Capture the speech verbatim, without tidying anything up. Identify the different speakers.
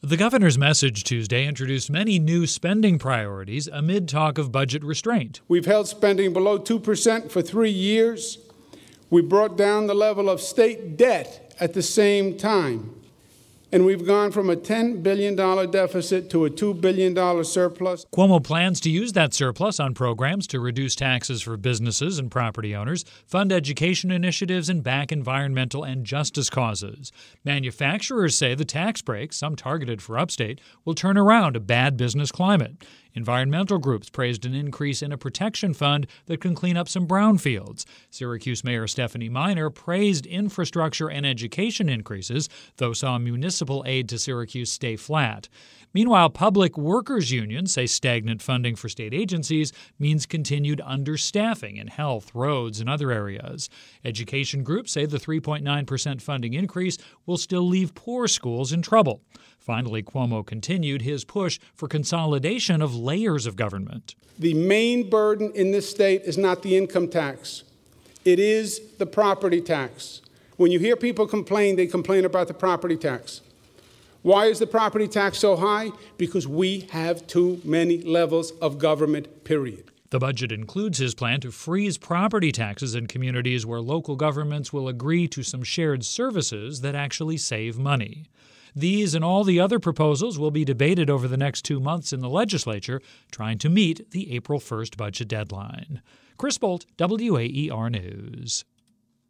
Speaker 1: The governor's message Tuesday introduced many new spending priorities amid talk of budget restraint.
Speaker 2: We've held spending below two percent for three years. We brought down the level of state debt at the same time. And we've gone from a ten billion dollars deficit to a two billion dollars surplus.
Speaker 1: Cuomo plans to use that surplus on programs to reduce taxes for businesses and property owners, fund education initiatives, and back environmental and justice causes. Manufacturers say the tax breaks, some targeted for upstate, will turn around a bad business climate. Environmental groups praised an increase in a protection fund that can clean up some brownfields. Syracuse Mayor Stephanie Miner praised infrastructure and education increases, though saw municipal aid to Syracuse stay flat. Meanwhile, public workers' unions say stagnant funding for state agencies means continued understaffing in health, roads, and other areas. Education groups say the three point nine percent funding increase will still leave poor schools in trouble. Finally, Cuomo continued his push for consolidation of layers of government.
Speaker 2: The main burden in this state is not the income tax. It is the property tax. When you hear people complain, they complain about the property tax. Why is the property tax so high? Because we have too many levels of government, period.
Speaker 1: The budget includes his plan to freeze property taxes in communities where local governments will agree to some shared services that actually save money. These and all the other proposals will be debated over the next two months in the legislature, trying to meet the April first budget deadline. Chris Bolt, W A E R News.